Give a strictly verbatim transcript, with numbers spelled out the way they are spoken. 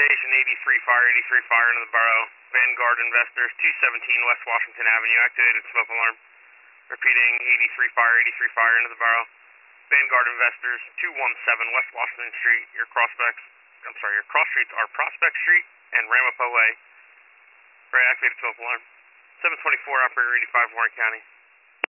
station, eighty-three fire, eighty-three fire into the borough. Vanguard investors, two seventeen West Washington Avenue, activated smoke alarm. Repeating, eighty-three fire, eighty-three fire into the borough. Vanguard investors, two seventeen West Washington Street. Your prospects, I'm sorry, your cross streets are Prospect Street and Ramapo Way. Right, activated smoke alarm. seven twenty-four, operator eighty-five, Warren County.